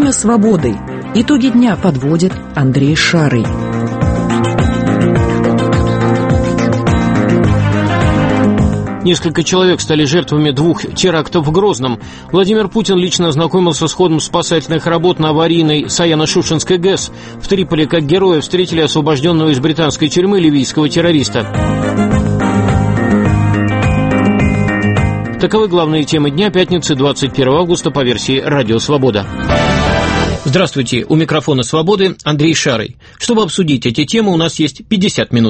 Время свободы. Итоги дня подводит Андрей Шарый. Несколько человек стали жертвами 2 терактов в Грозном. Владимир Путин лично ознакомился с ходом спасательных работ на аварийной Саяно-Шушенской ГЭС. В Триполи как героя встретили освобожденного из британской тюрьмы ливийского террориста. Таковы главные темы дня пятницы, 21 августа, по версии «Радио Свобода». Здравствуйте, у микрофона «Свободы» Андрей Шарый. Чтобы обсудить эти темы, у нас есть 50 минут.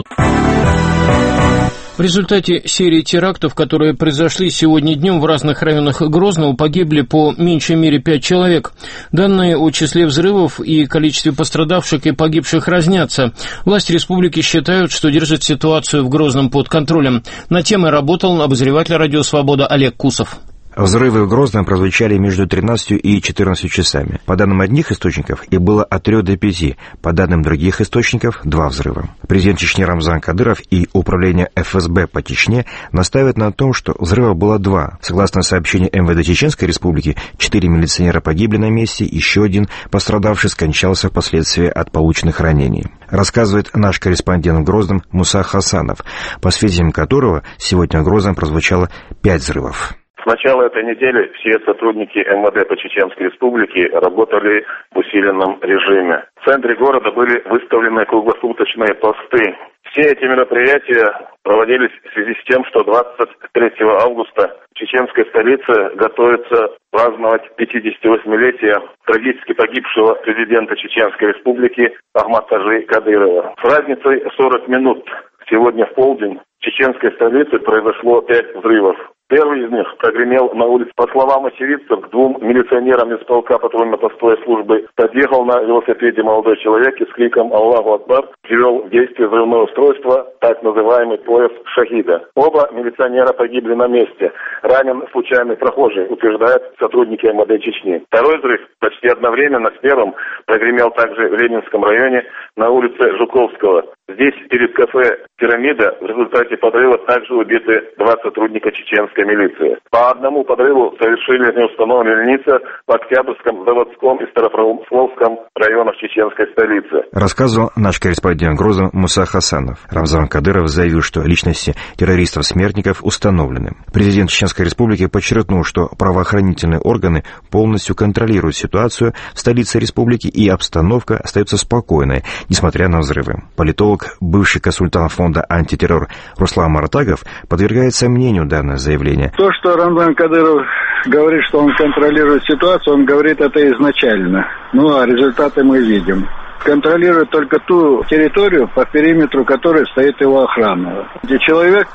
В результате серии терактов, которые произошли сегодня днем в разных районах Грозного, погибли по меньшей мере 5 человек. Данные о числе взрывов и количестве пострадавших и погибших разнятся. Власти республики считают, что держат ситуацию в Грозном под контролем. Над темой работал обозреватель «Радио Свобода» Олег Кусов. Взрывы в Грозном прозвучали между 13 и 14 часами. По данным одних источников, их было от 3 до 5. По данным других источников, 2 взрыва. Президент Чечни Рамзан Кадыров и управление ФСБ по Чечне настаивают на том, что взрывов было 2. Согласно сообщению МВД Чеченской Республики, 4 милиционера погибли на месте, еще один пострадавший скончался впоследствии от полученных ранений. Рассказывает наш корреспондент в Грозном Муса Хасанов, по сведениям которого сегодня в Грозном прозвучало 5 взрывов. С начала этой недели все сотрудники МВД по Чеченской Республике работали в усиленном режиме. В центре города были выставлены круглосуточные посты. Все эти мероприятия проводились в связи с тем, что 23 августа в чеченской столице готовится праздновать 58-летие трагически погибшего президента Чеченской Республики Ахмад-Таджи Кадырова. С разницей 40 минут сегодня в полдень в чеченской столице произошло 5 взрывов. Первый из них прогремел на улице. По словам очевидцев, к 2 милиционерам из полка патрульно-постовой службы подъехал на велосипеде молодой человек и с криком «Аллаху Акбар» ввел в действие взрывное устройство, так называемый пояс шахида. Оба милиционера погибли на месте. Ранен случайный прохожий, утверждают сотрудники МВД Чечни. Второй взрыв почти одновременно с первым прогремел также в Ленинском районе на улице Жуковского. Здесь перед кафе «Пирамида» в результате подрыва также убиты 2 сотрудника чеченской милиции. По одному подрыву совершили неустановленные лица в Октябрьском, Заводском и Старопромысловском районах чеченской столицы. Рассказывал наш корреспондент в Грозном Муса Хасанов. Рамзан Кадыров заявил, что личности террористов-смертников установлены. Президент Чеченской Республики подчеркнул, что правоохранительные органы полностью контролируют ситуацию в столице республики и обстановка остается спокойной, несмотря на взрывы. Политолог, бывший консультант фонда «Антитеррор» Руслан Маратагов подвергает сомнению данное заявление. То, что Рамзан Кадыров говорит, что он контролирует ситуацию, он говорит это изначально. Ну, а результаты мы видим. Контролирует только ту территорию, по периметру которой стоит его охрана. Где человек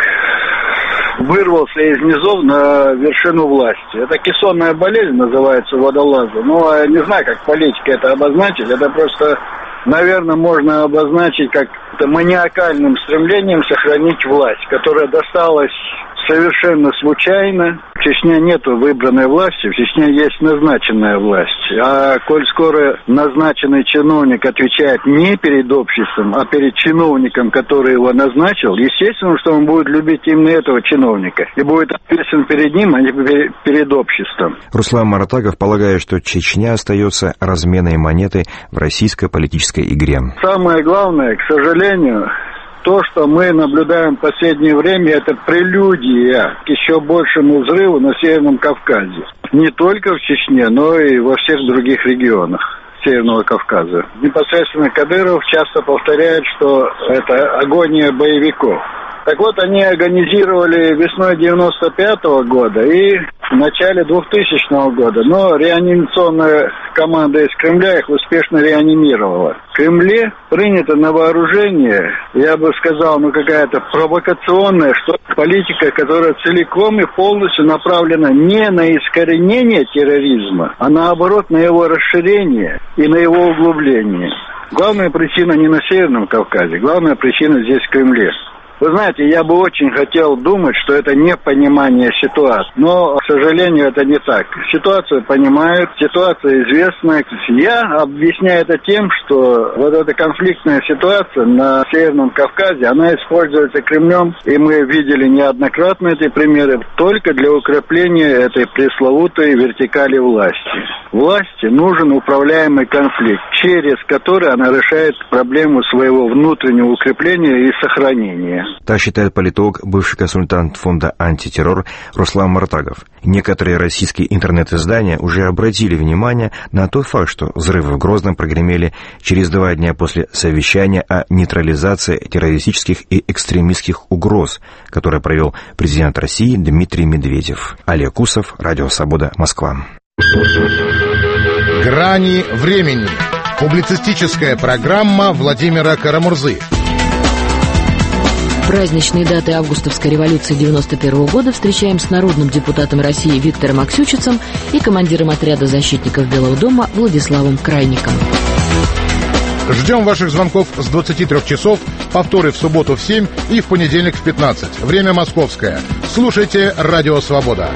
вырвался из низов на вершину власти. Это кессонная болезнь называется, водолаза. Ну, я не знаю, как политики это обозначить. Это просто, наверное, можно обозначить как маниакальным стремлением сохранить власть, которая досталась совершенно случайно. В Чечне нет выбранной власти, в Чечне есть назначенная власть. А коль скоро назначенный чиновник отвечает не перед обществом, а перед чиновником, который его назначил, естественно, что он будет любить именно этого чиновника и будет ответственен перед ним, а не перед обществом. Руслан Маратагов полагает, что Чечня остается разменной монетой в российской политической игре. Самое главное, к сожалению, то, что мы наблюдаем в последнее время, это прелюдия к еще большему взрыву на Северном Кавказе. Не только в Чечне, но и во всех других регионах Северного Кавказа. Непосредственно Кадыров часто повторяет, что это агония боевиков. Так вот, они организировали весной 95-го года и в начале 2000 года. Но реанимационная команда из Кремля их успешно реанимировала. В Кремле принято на вооружение, я бы сказал, какая-то провокационная политика, которая целиком и полностью направлена не на искоренение терроризма, а наоборот на его расширение и на его углубление. Главная причина не на Северном Кавказе, главная причина здесь в Кремле. Вы знаете, я бы очень хотел думать, что это непонимание ситуации. Но, к сожалению, это не так. Ситуацию понимают, ситуация известна. Я объясняю это тем, что вот эта конфликтная ситуация на Северном Кавказе, она используется Кремлем, и мы видели неоднократно эти примеры, только для укрепления этой пресловутой вертикали власти. Власти нужен управляемый конфликт, через который она решает проблему своего внутреннего укрепления и сохранения. Так считает политолог, бывший консультант фонда «Антитеррор» Руслан Мартагов. Некоторые российские интернет-издания уже обратили внимание на тот факт, что взрывы в Грозном прогремели через 2 дня после совещания о нейтрализации террористических и экстремистских угроз, которое провел президент России Дмитрий Медведев. Олег Кусов, Радио Свобода, Москва. «Грани времени». Публицистическая программа Владимира Карамурзы. Праздничные даты августовской революции 91 года встречаем с народным депутатом России Виктором Аксючицем и командиром отряда защитников Белого дома Владиславом Крайником. Ждем ваших звонков с 23 часов, повторы в субботу в 7 и в понедельник в 15. Время московское. Слушайте «Радио Свобода».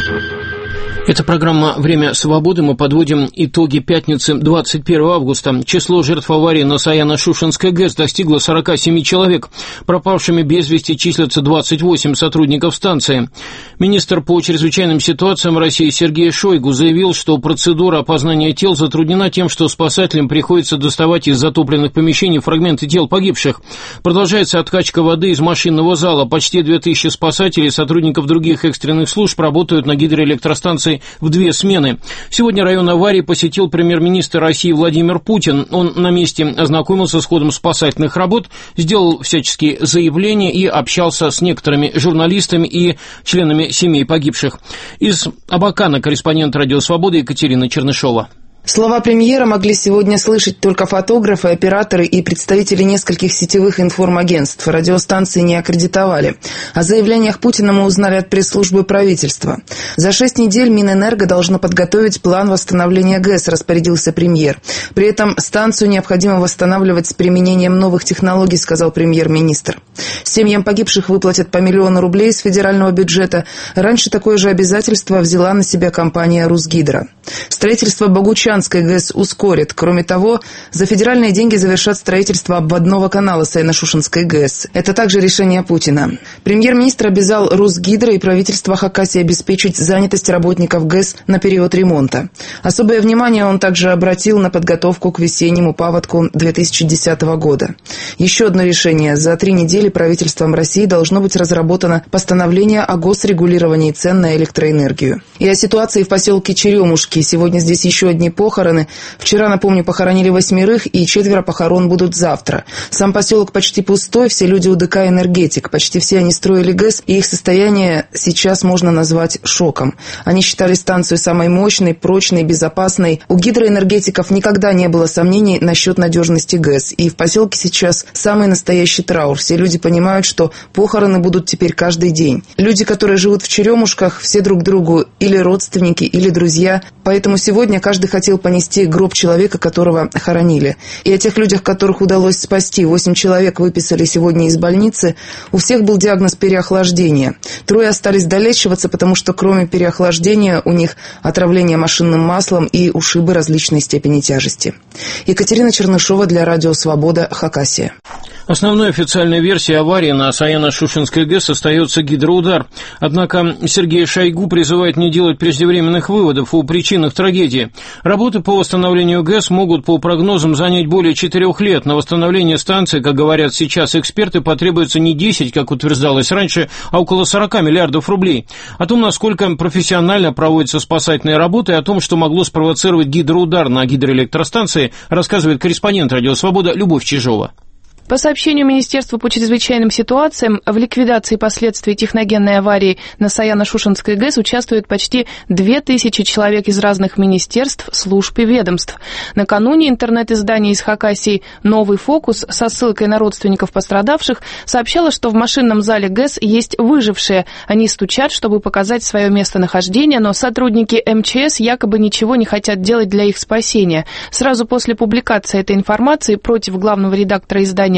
Это программа «Время свободы». Мы подводим итоги пятницы 21 августа. Число жертв аварии на Саяно-Шушенской ГЭС достигло 47 человек. Пропавшими без вести числятся 28 сотрудников станции. Министр по чрезвычайным ситуациям России Сергей Шойгу заявил, что процедура опознания тел затруднена тем, что спасателям приходится доставать из затопленных помещений фрагменты тел погибших. Продолжается откачка воды из машинного зала. Почти 2000 спасателей и сотрудников других экстренных служб работают на гидроэлектростанции в 2 смены. Сегодня район аварии посетил премьер-министр России Владимир Путин. Он на месте ознакомился с ходом спасательных работ, сделал всяческие заявления и общался с некоторыми журналистами и членами семей погибших. Из Абакана корреспондент «Радио Свобода» Екатерина Чернышова. Слова премьера могли сегодня слышать только фотографы, операторы и представители нескольких сетевых информагентств. Радиостанции не аккредитовали. О заявлениях Путина мы узнали от пресс-службы правительства. За 6 недель Минэнерго должно подготовить план восстановления ГЭС, распорядился премьер. При этом станцию необходимо восстанавливать с применением новых технологий, сказал премьер-министр. Семьям погибших выплатят по 1 000 000 рублей из федерального бюджета. Раньше такое же обязательство взяла на себя компания «Русгидро». Строительство Богучанской ГЭС ускорит. Кроме того, за федеральные деньги завершат строительство обводного канала Саяно-Шушенской ГЭС. Это также решение Путина. Премьер-министр обязал Русгидро и правительство Хакасии обеспечить занятость работников ГЭС на период ремонта. Особое внимание он также обратил на подготовку к весеннему паводку 2010 года. Еще одно решение. За 3 недели правительством России должно быть разработано постановление о госрегулировании цен на электроэнергию. И о ситуации в поселке Черемушки. Сегодня здесь еще одни похороны. Вчера, напомню, похоронили 8, и 4 похорон будут завтра. Сам поселок почти пустой, все люди УДК «Энергетик». Почти все они строили ГЭС, и их состояние сейчас можно назвать шоком. Они считали станцию самой мощной, прочной, безопасной. У гидроэнергетиков никогда не было сомнений насчет надежности ГЭС. И в поселке сейчас самый настоящий траур. Все люди понимают, что похороны будут теперь каждый день. Люди, которые живут в Черемушках, все друг другу или родственники, или друзья. Поэтому сегодня каждый хотел понести гроб человека, которого хоронили. И о тех людях, которых удалось спасти. 8 человек выписали сегодня из больницы. У всех был диагноз переохлаждения. 3 остались долечиваться, потому что кроме переохлаждения у них отравление машинным маслом и ушибы различной степени тяжести. Екатерина Чернышова для Радио Свобода, Хакасия. Основной официальной версией аварии на Саяно-Шушенской ГЭС остается гидроудар. Однако Сергей Шойгу призывает не делать преждевременных выводов о причинах трагедии. Работы по восстановлению ГЭС могут, по прогнозам, занять более 4 лет. На восстановление станции, как говорят сейчас эксперты, потребуется не 10, как утверждалось раньше, а около 40 миллиардов рублей. О том, насколько профессионально проводятся спасательные работы, и о том, что могло спровоцировать гидроудар на гидроэлектростанции, рассказывает корреспондент «Радио Свобода» Любовь Чижова. По сообщению Министерства по чрезвычайным ситуациям, в ликвидации последствий техногенной аварии на Саяно-Шушенской ГЭС участвуют почти 2000 человек из разных министерств, служб и ведомств. Накануне интернет-издание из Хакасии «Новый фокус» со ссылкой на родственников пострадавших сообщало, что в машинном зале ГЭС есть выжившие. Они стучат, чтобы показать свое местонахождение, но сотрудники МЧС якобы ничего не хотят делать для их спасения. Сразу после публикации этой информации против главного редактора издания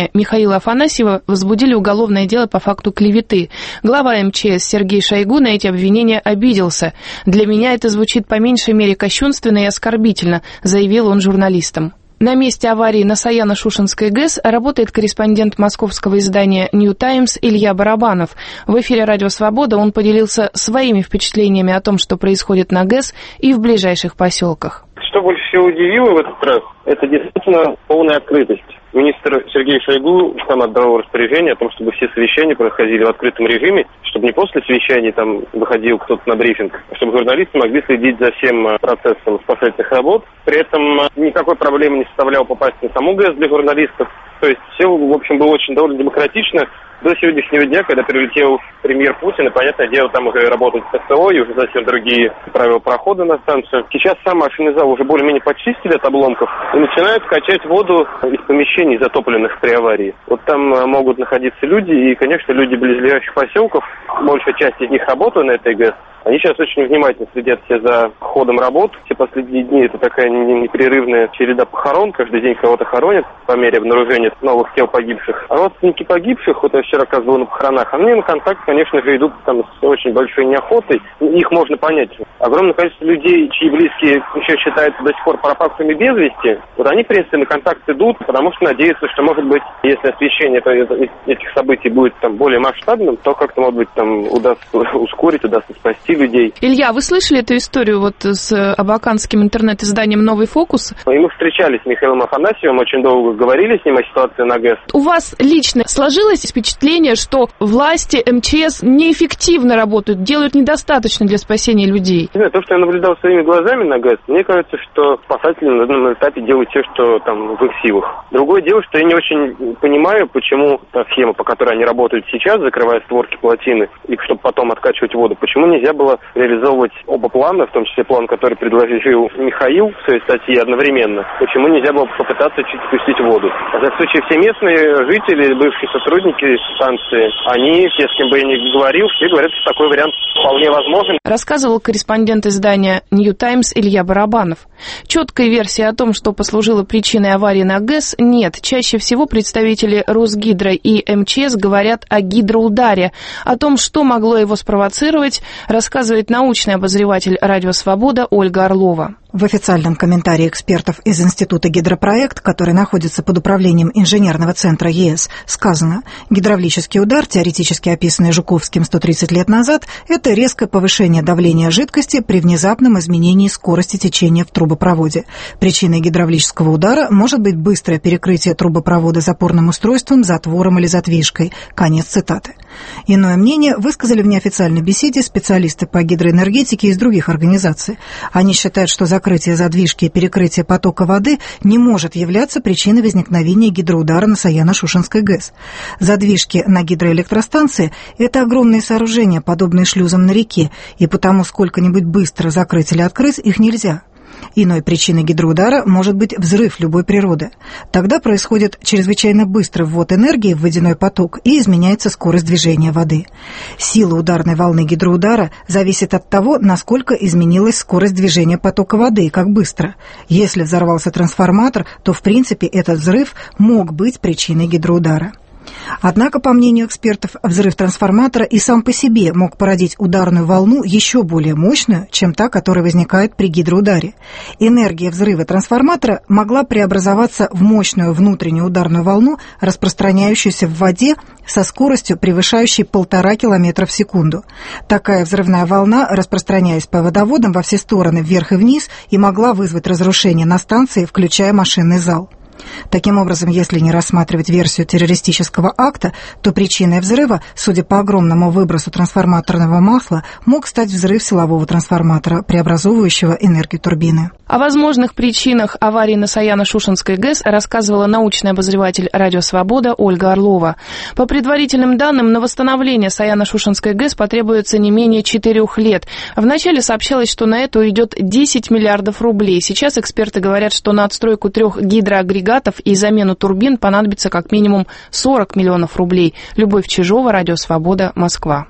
издания Михаила Афанасьева возбудили уголовное дело по факту клеветы. Глава МЧС Сергей Шойгу на эти обвинения обиделся. «Для меня это звучит по меньшей мере кощунственно и оскорбительно», заявил он журналистам. На месте аварии на Саяно-Шушенской ГЭС работает корреспондент московского издания «Нью Таймс» Илья Барабанов. В эфире «Радио Свобода» он поделился своими впечатлениями о том, что происходит на ГЭС и в ближайших поселках. Что больше всего удивило в этот раз, это действительно полная открытость. Министр Сергей Шойгу сам отдал распоряжение о том, чтобы все совещания происходили в открытом режиме, чтобы не после совещаний там выходил кто-то на брифинг, а чтобы журналисты могли следить за всем процессом спасательных работ. При этом никакой проблемы не составляло попасть на саму ГЭС для журналистов. То есть все, в общем, было очень довольно демократично. До сегодняшнего дня, когда прилетел премьер Путин, и, понятное дело, там уже работают СТО и уже совсем другие правила прохода на станцию. Сейчас сам машинный зал уже более-менее почистили от обломков и начинают качать воду из помещений, затопленных при аварии. Вот там могут находиться люди, и, конечно, люди близлежащих поселков, большая часть из них работают на этой ГЭС. Они сейчас очень внимательно следят все за ходом работ. Все последние дни это такая непрерывная череда похорон. Каждый день кого-то хоронят по мере обнаружения новых тел погибших. А родственники погибших, вот я вчера как был на похоронах, они на контакт, конечно же, идут там с очень большой неохотой. Их можно понять. Огромное количество людей, чьи близкие еще считаются до сих пор пропавшими без вести, вот они, в принципе, на контакт идут, потому что надеются, что, может быть, если освещение этих событий будет там более масштабным, то как-то, может быть, там удастся ускорить, удастся спасти людей. Илья, вы слышали эту историю вот с абаканским интернет-изданием «Новый фокус»? И мы встречались с Михаилом Афанасьевым, очень долго говорили с ним о ситуации на ГЭС. У вас лично сложилось впечатление, что власти МЧС неэффективно работают, делают недостаточно для спасения людей? То, что я наблюдал своими глазами на ГЭС, мне кажется, что спасатели на данном этапе делают все, что там в их силах. Другое дело, что я не очень понимаю, почему та схема, по которой они работают сейчас, закрывая створки плотины, и чтобы потом откачивать воду, почему нельзя было реализовывать оба плана, в том числе план, который предложил Михаил в своей статье одновременно. Почему нельзя было попытаться чуть спустить воду? В этом случае все местные жители, бывшие сотрудники станции, они, все, с кем бы я ни говорил, все говорят, что такой вариант вполне возможен. Рассказывал корреспондент издания «Нью Таймс» Илья Барабанов. Четкой версии о том, что послужило причиной аварии на ГЭС, нет. Чаще всего представители Росгидро и МЧС говорят о гидроударе. О том, что могло его спровоцировать, рассказывает научный обозреватель «Радио Свобода» Ольга Орлова. В официальном комментарии экспертов из Института «Гидропроект», который находится под управлением инженерного центра ЕС, сказано: гидравлический удар, теоретически описанный Жуковским 130 лет назад, это резкое повышение давления жидкости при внезапном изменении скорости течения в трубопроводе. Причиной гидравлического удара может быть быстрое перекрытие трубопровода запорным устройством, затвором или задвижкой. Конец цитаты. Иное мнение высказали в неофициальной беседе специалисты по гидроэнергетике из других организаций. Они считают, что закрытие задвижки и перекрытие потока воды не может являться причиной возникновения гидроудара на Саяно-Шушенской ГЭС. Задвижки на гидроэлектростанции – это огромные сооружения, подобные шлюзам на реке, и потому сколько-нибудь быстро закрыть или открыть их нельзя. Иной причиной гидроудара может быть взрыв любой природы. Тогда происходит чрезвычайно быстрый ввод энергии в водяной поток и изменяется скорость движения воды. Сила ударной волны гидроудара зависит от того, насколько изменилась скорость движения потока воды и как быстро. Если взорвался трансформатор, то в принципе этот взрыв мог быть причиной гидроудара. Однако, по мнению экспертов, взрыв трансформатора и сам по себе мог породить ударную волну еще более мощную, чем та, которая возникает при гидроударе. Энергия взрыва трансформатора могла преобразоваться в мощную внутреннюю ударную волну, распространяющуюся в воде со скоростью, превышающей 1,5 км в секунду. Такая взрывная волна, распространяясь по водоводам во все стороны, вверх и вниз, и могла вызвать разрушение на станции, включая машинный зал. Таким образом, если не рассматривать версию террористического акта, то причиной взрыва, судя по огромному выбросу трансформаторного масла, мог стать взрыв силового трансформатора, преобразовывающего энергию турбины. О возможных причинах аварии на Саяно-Шушенской ГЭС рассказывала научный обозреватель «Радио Свобода» Ольга Орлова. По предварительным данным, на восстановление Саяно-Шушенской ГЭС потребуется не менее 4 лет. Вначале сообщалось, что на это уйдет 10 миллиардов рублей. Сейчас эксперты говорят, что на отстройку 3 гидроагрегатов и замену турбин понадобится как минимум 40 миллионов рублей. Любовь Чижова, Радио Свобода, Москва.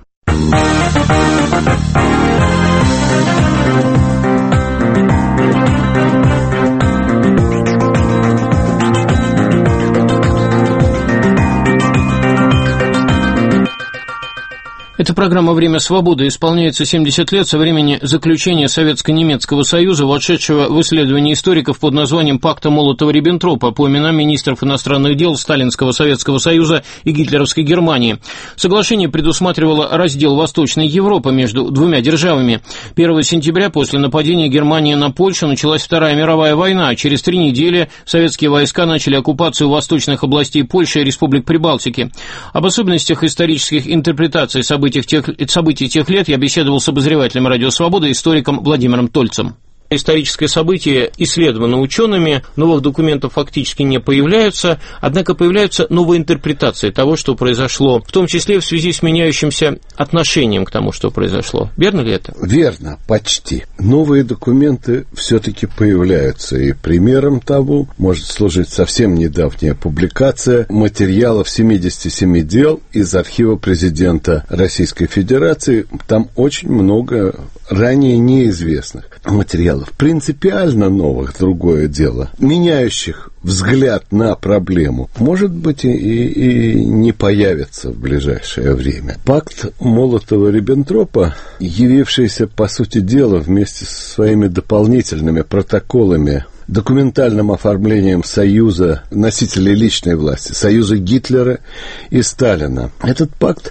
Программа «Время свободы» исполняется 70 лет со времени заключения Советско-немецкого союза, вошедшего в исследование историков под названием «Пакта Молотова-Риббентропа» по именам министров иностранных дел Сталинского Советского Союза и гитлеровской Германии. Соглашение предусматривало раздел Восточной Европы между двумя державами. 1 сентября после нападения Германии на Польшу началась Вторая мировая война, а через 3 недели советские войска начали оккупацию восточных областей Польши и республик Прибалтики. Об особенностях исторических интерпретаций событий тех лет я беседовал с обозревателем «Радио Свобода», историком Владимиром Тольцем. Историческое событие исследовано учеными, новых документов фактически не появляются, однако появляются новые интерпретации того, что произошло, в том числе в связи с меняющимся отношением к тому, что произошло. Верно ли это? Верно, почти. Новые документы все-таки появляются, и примером того может служить совсем недавняя публикация материалов 77 дел из архива президента Российской Федерации. Там очень много ранее неизвестных материалов, принципиально новых, другое дело, меняющих взгляд на проблему, может быть, и не появится в ближайшее время. Пакт Молотова-Риббентропа, явившийся, по сути дела, вместе со своими дополнительными протоколами, документальным оформлением союза носителей личной власти, союза Гитлера и Сталина. Этот пакт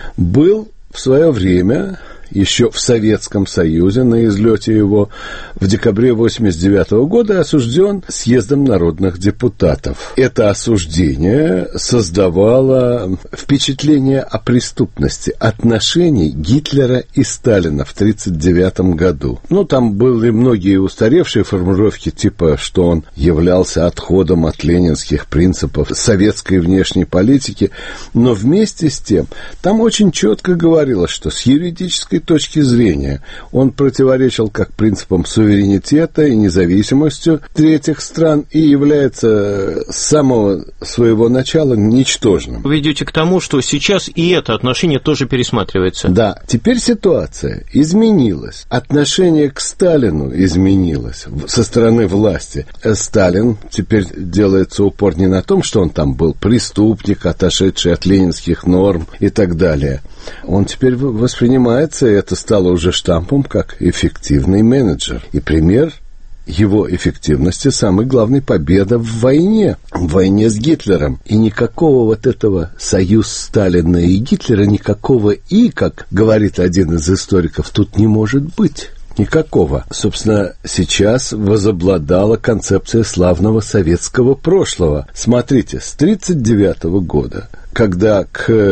был в свое время еще в Советском Союзе, на излете его в декабре 1989 года, осужден съездом народных депутатов. Это осуждение создавало впечатление о преступности отношений Гитлера и Сталина в 1939 году. Там были многие устаревшие формулировки, типа, что он являлся отходом от ленинских принципов советской внешней политики, но вместе с тем там очень четко говорилось, что с юридической точки зрения он противоречил как принципам суверенитета и независимости третьих стран и является с самого своего начала ничтожным. Вы идете к тому, что сейчас и это отношение тоже пересматривается. Да, теперь ситуация изменилась. Отношение к Сталину изменилось со стороны власти. Сталин теперь делается упор не на том, что он там был преступник, отошедший от ленинских норм и так далее. Он теперь воспринимается, и это стало уже штампом, как эффективный менеджер. И пример его эффективности самый главный — победа в войне с Гитлером. И никакого вот этого союза Сталина и Гитлера, никакого «и», как говорит один из историков, тут не может быть. Никакого. Собственно, сейчас возобладала концепция славного советского прошлого. Смотрите, с 1939 года, когда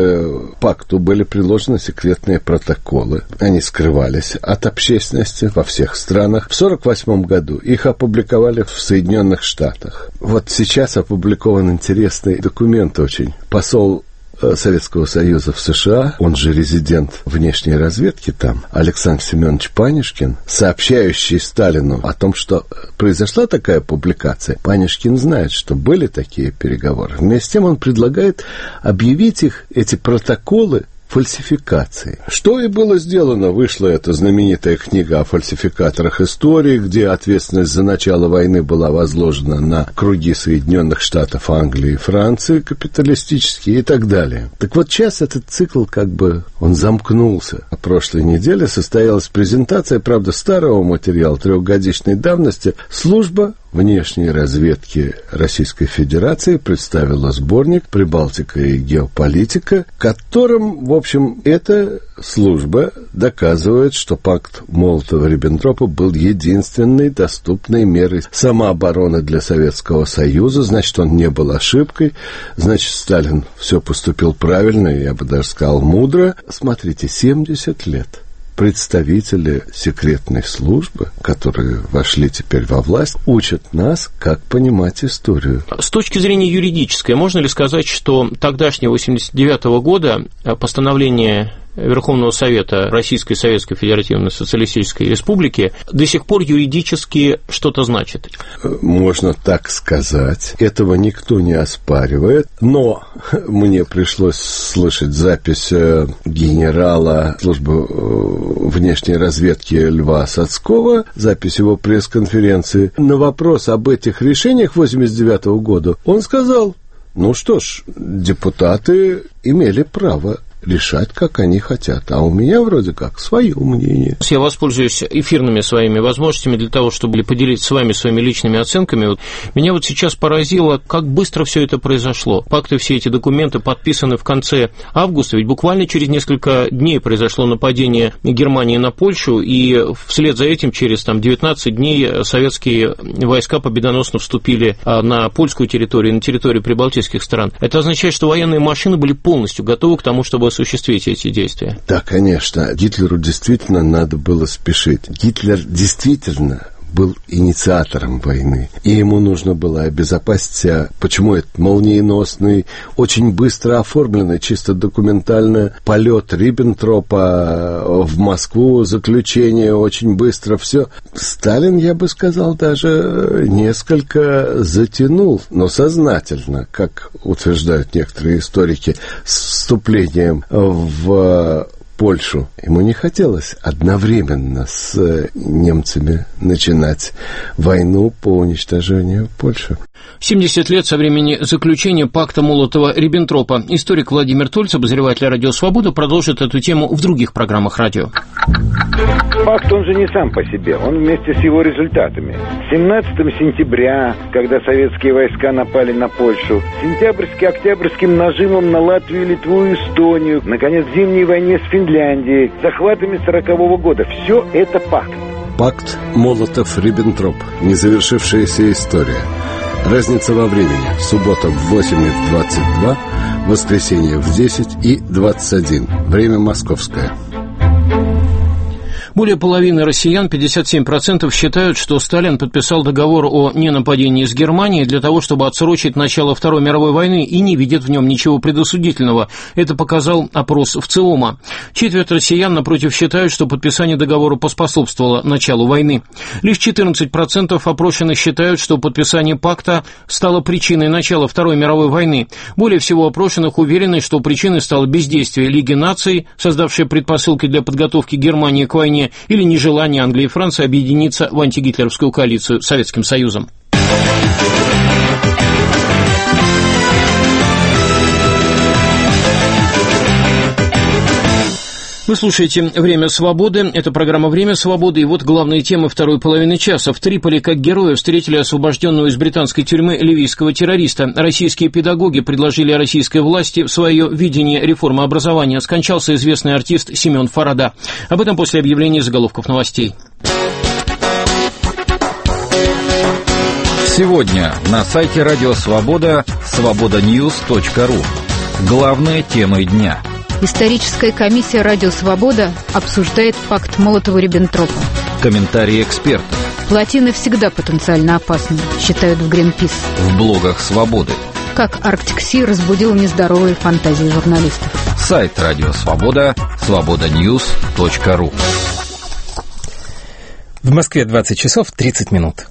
к пакту были приложены секретные протоколы, они скрывались от общественности во всех странах. В 1948 году их опубликовали в Соединенных Штатах. Вот сейчас опубликован интересный документ очень. Посол Советского Союза в США, он же резидент внешней разведки там, Александр Семенович Панишкин, сообщающий Сталину о том, что произошла такая публикация. Панишкин знает, что были такие переговоры. Вместе с тем он предлагает объявить эти протоколы фальсификации. Что и было сделано. Вышла эта знаменитая книга о фальсификаторах истории, где ответственность за начало войны была возложена на круги Соединенных Штатов, Англии и Франции, капиталистические и так далее. Так вот, сейчас этот цикл он замкнулся. На прошлой неделе состоялась презентация, правда, старого материала 3-годичной давности. Служба внешней разведки Российской Федерации представила сборник «Прибалтика и геополитика», которым, в общем, эта служба доказывает, что пакт Молотова-Риббентропа был единственной доступной мерой самообороны для Советского Союза. Значит, он не был ошибкой. Значит, Сталин все поступил правильно, я бы даже сказал, мудро. Смотрите, 70 лет. Представители секретной службы, которые вошли теперь во власть, учат нас, как понимать историю. С точки зрения юридической, можно ли сказать, что тогдашнего 1989 года постановление Верховного Совета Российской Советской Федеративной Социалистической Республики до сих пор юридически что-то значит? Можно так сказать. Этого никто не оспаривает. Но мне пришлось слышать запись генерала службы внешней разведки Льва Сацкова, запись его пресс-конференции. На вопрос об этих решениях 1989 года он сказал: ну что ж, депутаты имели право решать, как они хотят. А у меня вроде как свое мнение. Я воспользуюсь эфирными своими возможностями для того, чтобы поделиться с вами своими личными оценками. Меня сейчас поразило, как быстро все это произошло. Пакты, все эти документы подписаны в конце августа, ведь буквально через несколько дней произошло нападение Германии на Польшу, и вслед за этим через 19 дней советские войска победоносно вступили на польскую территорию, на территорию прибалтийских стран. Это означает, что военные машины были полностью готовы к тому, чтобы осуществить эти действия. Да, конечно. Гитлеру действительно надо было спешить. Гитлер действительно был инициатором войны, и ему нужно было обезопасить себя. Почему этот молниеносный, очень быстро оформленный, чисто документально полет Риббентропа в Москву, заключение очень быстро, все. Сталин, я бы сказал, даже несколько затянул, но сознательно, как утверждают некоторые историки, с вступлением в Польшу. Ему не хотелось одновременно с немцами начинать войну по уничтожению Польши. 70 лет со времени заключения пакта Молотова-Риббентропа. Историк Владимир Тольц, обозреватель «Радио Свобода», продолжит эту тему в других программах радио. Пакт, он же не сам по себе, он вместе с его результатами. 17 сентября, когда советские войска напали на Польшу, сентябрьско-октябрьским нажимом на Латвию, Литву и Эстонию, наконец, в зимней войне с Финляндией, захватами 40-го года. Все это пакт. Пакт Молотов-Риббентроп. Незавершившаяся история. Разница во времени. Суббота в 8:22, воскресенье в 10:21. Время московское. Более половины россиян, 57%, считают, что Сталин подписал договор о ненападении с Германией для того, чтобы отсрочить начало Второй мировой войны, и не видят в нем ничего предосудительного. Это показал опрос ВЦИОМа. Четверть россиян, напротив, считают, что подписание договора поспособствовало началу войны. Лишь 14% опрошенных считают, что подписание пакта стало причиной начала Второй мировой войны. Более всего опрошенных уверены, что причиной стало бездействие Лиги наций, создавшее предпосылки для подготовки Германии к войне, или нежелание Англии и Франции объединиться в антигитлеровскую коалицию с Советским Союзом. Вы слушаете «Время свободы». Это программа «Время свободы». И вот главные темы второй половины часа. В Триполи как героя встретили освобожденного из британской тюрьмы ливийского террориста. Российские педагоги предложили российской власти свое видение реформы образования. Скончался известный артист Семен Фарада. Об этом после объявления заголовков новостей. Сегодня на сайте Радио Свобода свободаnews.ru. Главные темы дня. Историческая комиссия «Радио Свобода» обсуждает пакт Молотова-Риббентропа. Комментарии экспертов. Плотины всегда потенциально опасны, считают в Гринпис. В блогах Свободы. Как Арктик Си разбудил нездоровые фантазии журналистов. Сайт «Радио Свобода» свободаnews.ru. В Москве 20 часов 30 минут.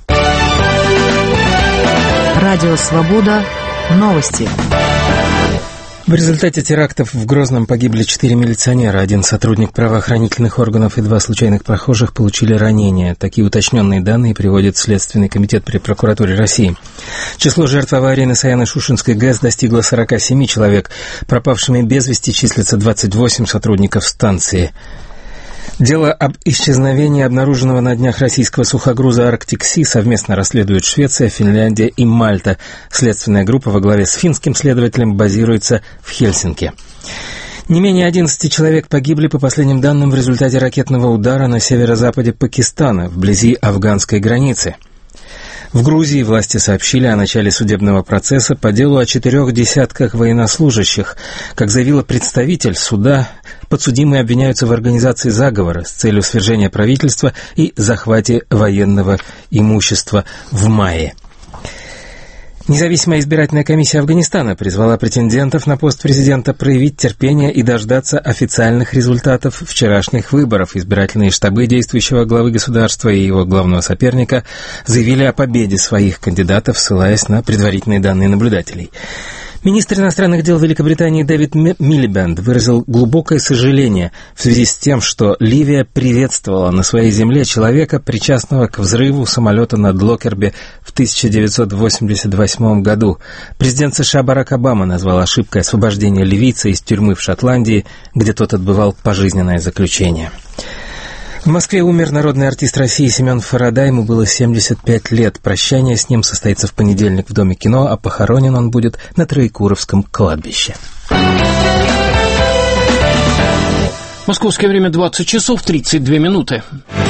Радио Свобода. Новости. В результате терактов в Грозном погибли 4 милиционера, 1 сотрудник правоохранительных органов и 2 случайных прохожих получили ранения. Такие уточненные данные приводит Следственный комитет при прокуратуре России. Число жертв аварии на Саяно-Шушенской ГЭС достигло 47 человек. Пропавшими без вести числятся 28 сотрудников станции. Дело об исчезновении обнаруженного на днях российского сухогруза «Арктик Си» совместно расследуют Швеция, Финляндия и Мальта. Следственная группа во главе с финским следователем базируется в Хельсинки. Не менее 11 человек погибли, по последним данным, в результате ракетного удара на северо-западе Пакистана, вблизи афганской границы. В Грузии власти сообщили о начале судебного процесса по делу о 4 десятках военнослужащих. Как заявила представитель суда, подсудимые обвиняются в организации заговора с целью свержения правительства и захвате военного имущества в мае. Независимая избирательная комиссия Афганистана призвала претендентов на пост президента проявить терпение и дождаться официальных результатов вчерашних выборов. Избирательные штабы действующего главы государства и его главного соперника заявили о победе своих кандидатов, ссылаясь на предварительные данные наблюдателей. Министр иностранных дел Великобритании Дэвид Милибенд выразил глубокое сожаление в связи с тем, что Ливия приветствовала на своей земле человека, причастного к взрыву самолета над Локерби в 1988 году. Президент США Барак Обама назвал ошибкой освобождение ливийца из тюрьмы в Шотландии, где тот отбывал пожизненное заключение. В Москве умер народный артист России Семен Фарадай, ему было 75 лет. Прощание с ним состоится в понедельник в Доме кино, а похоронен он будет на Троекуровском кладбище. Московское время 20 часов 32 минуты.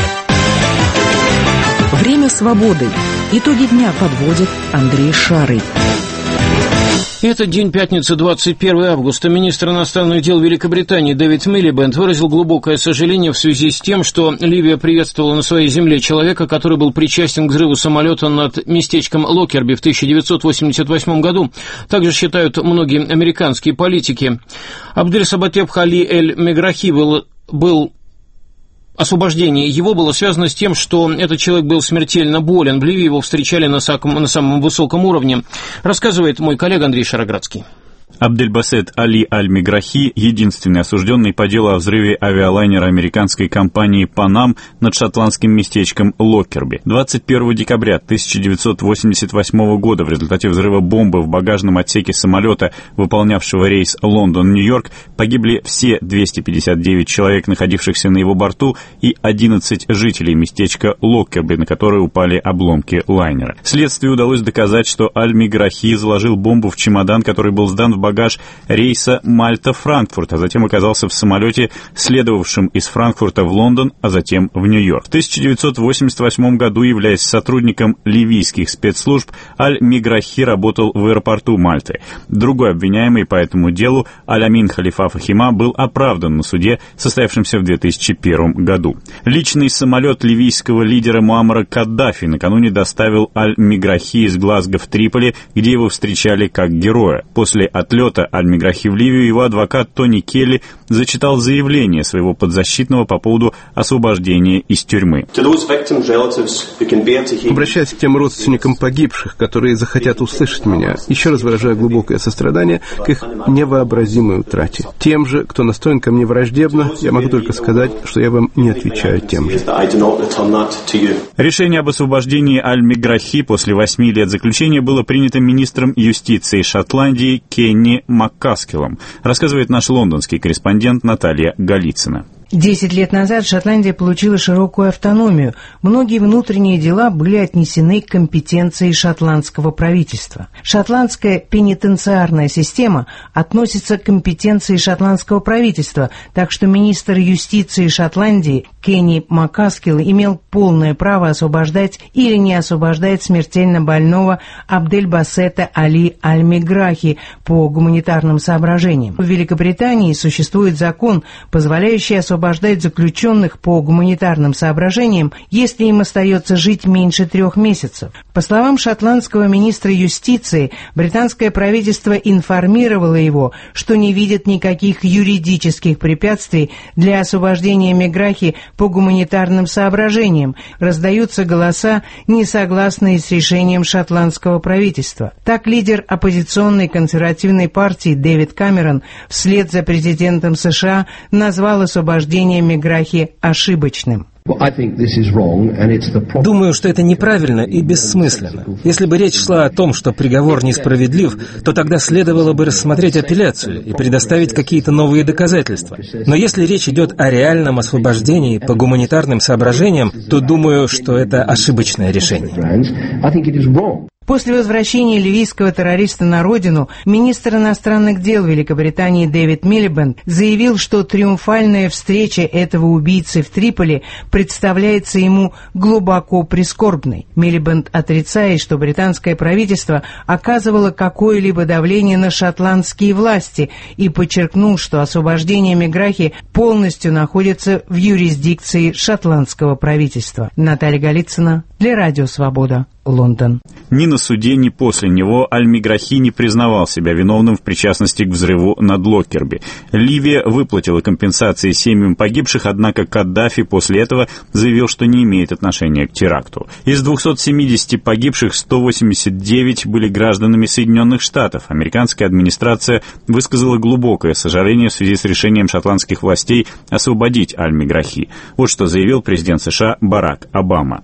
Время свободы. Итоги дня подводит Андрей Шарый. Этот день, пятница, 21 августа, министр иностранных дел Великобритании Дэвид Милибенд выразил глубокое сожаление в связи с тем, что Ливия приветствовала на своей земле человека, который был причастен к взрыву самолета над местечком Локерби в 1988 году. Также считают многие американские политики. Абдель-Сабатеп Али Эль-Меграхи был освобождение его было связано с тем, что этот человек был смертельно болен. В Ливии его встречали на самом высоком уровне, рассказывает мой коллега Андрей Шароградский. Абдель-Басет Али Аль-Меграхи, единственный осужденный по делу о взрыве авиалайнера американской компании «Панам» над шотландским местечком Локерби. 21 декабря 1988 года в результате взрыва бомбы в багажном отсеке самолета, выполнявшего рейс Лондон-Нью-Йорк, погибли все 259 человек, находившихся на его борту, и 11 жителей местечка Локерби, на которые упали обломки лайнера. Следствию удалось доказать, что Аль-Меграхи заложил бомбу в чемодан, который был сдан в багаж рейса Мальта-Франкфурт, а затем оказался в самолете, следовавшем из Франкфурта в Лондон, а затем в Нью-Йорк. В 1988 году, являясь сотрудником ливийских спецслужб, Аль-Меграхи работал в аэропорту Мальты. Другой обвиняемый по этому делу, Аль-Амин Халифа Фахима, был оправдан на суде, состоявшемся в 2001 году. Личный самолет ливийского лидера Муаммара Каддафи накануне доставил Аль-Меграхи из Глазго в Триполи, где его встречали как героя. После отлета Аль-Меграхи в Ливию его адвокат Тони Келли зачитал заявление своего подзащитного по поводу освобождения из тюрьмы. Обращаясь к тем родственникам погибших, которые захотят услышать меня, еще раз выражаю глубокое сострадание к их невообразимой утрате. Тем же, кто настроен ко мне враждебно, я могу только сказать, что я вам не отвечаю тем же. Решение об освобождении Аль-Меграхи после 8 лет заключения было принято министром юстиции Шотландии Кенни Маккаскиллом, рассказывает наш лондонский корреспондент Наталья Голицына. 10 лет назад Шотландия получила широкую автономию. Многие внутренние дела были отнесены к компетенции шотландского правительства. Шотландская пенитенциарная система относится к компетенции шотландского правительства, так что министр юстиции Шотландии Кенни Маккаскилл имел полное право освобождать или не освобождать смертельно больного Абдель-Басета Али Аль-Меграхи по гуманитарным соображениям. В Великобритании существует закон, позволяющий освобождать заключенных по гуманитарным соображениям, если им остается жить меньше 3 месяцев. По словам шотландского министра юстиции, британское правительство информировало его, что не видит никаких юридических препятствий для освобождения Меграхи по гуманитарным соображениям. Раздаются голоса, не согласные с решением шотландского правительства. Так лидер оппозиционной консервативной партии Дэвид Камерон вслед за президентом США назвал освобождение Меграхи ошибочным. Думаю, что это неправильно и бессмысленно. Если бы речь шла о том, что приговор несправедлив, то тогда следовало бы рассмотреть апелляцию и предоставить какие-то новые доказательства. Но если речь идет о реальном освобождении по гуманитарным соображениям, то думаю, что это ошибочное решение. После возвращения ливийского террориста на родину, министр иностранных дел Великобритании Дэвид Милибенд заявил, что триумфальная встреча этого убийцы в Триполи представляется ему глубоко прискорбной. Милибенд отрицает, что британское правительство оказывало какое-либо давление на шотландские власти и подчеркнул, что освобождение Меграхи полностью находится в юрисдикции шотландского правительства. Наталья Голицына для Радио Свобода, Лондон. Ни на суде, ни после него Аль-Меграхи не признавал себя виновным в причастности к взрыву над Локкерби. Ливия выплатила компенсации семьям погибших, однако Каддафи после этого заявил, что не имеет отношения к теракту. Из 270 погибших 189 были гражданами Соединенных Штатов. Американская администрация высказала глубокое сожаление в связи с решением шотландских властей освободить Аль-Меграхи. Вот что заявил президент США Барак Обама.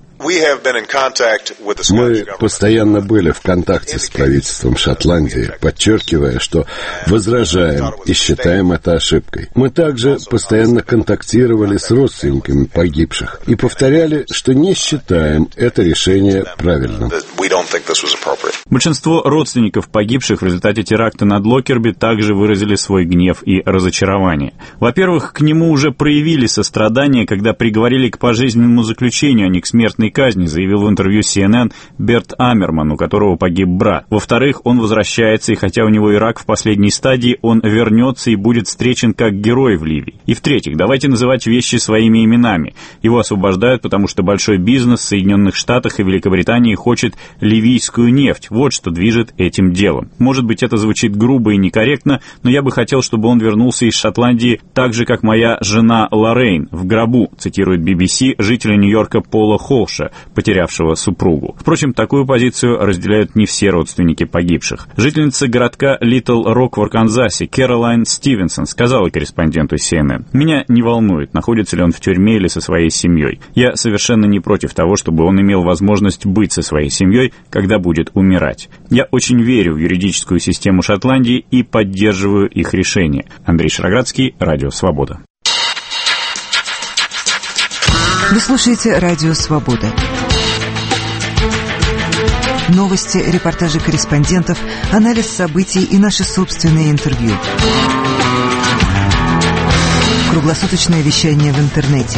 Мы постоянно были в контакте с правительством Шотландии, подчеркивая, что возражаем и считаем это ошибкой. Мы также постоянно контактировали с родственниками погибших и повторяли, что не считаем это решение правильным. Большинство родственников погибших в результате теракта над Локкерби также выразили свой гнев и разочарование. Во-первых, к нему уже проявили сострадание, когда приговорили к пожизненному заключению, а не к смертной казни, заявил в интервью CNN Берт Амерман, у которого погиб брат. Во-вторых, он возвращается, и хотя у него и рак в последней стадии, он вернется и будет встречен как герой в Ливии. И в-третьих, давайте называть вещи своими именами. Его освобождают, потому что большой бизнес в Соединенных Штатах и Великобритании хочет ливийскую нефть. Вот что движет этим делом. Может быть, это звучит грубо и некорректно, но я бы хотел, чтобы он вернулся из Шотландии так же, как моя жена Лоррейн в гробу, цитирует BBC жителя Нью-Йорка Пола Холша, потерявшего супругу. Впрочем, такую позицию разделяют не все родственники погибших. Жительница городка Литл Рок в Арканзасе Кэролайн Стивенсон сказала корреспонденту CNN: «Меня не волнует, находится ли он в тюрьме или со своей семьей. Я совершенно не против того, чтобы он имел возможность быть со своей семьей, когда будет умирать. Я очень верю в юридическую систему Шотландии и поддерживаю их решение». Андрей Шароградский, Радио Свобода. Вы слушаете Радио Свобода. Новости, репортажи корреспондентов, анализ событий и наши собственные интервью. Круглосуточное вещание в интернете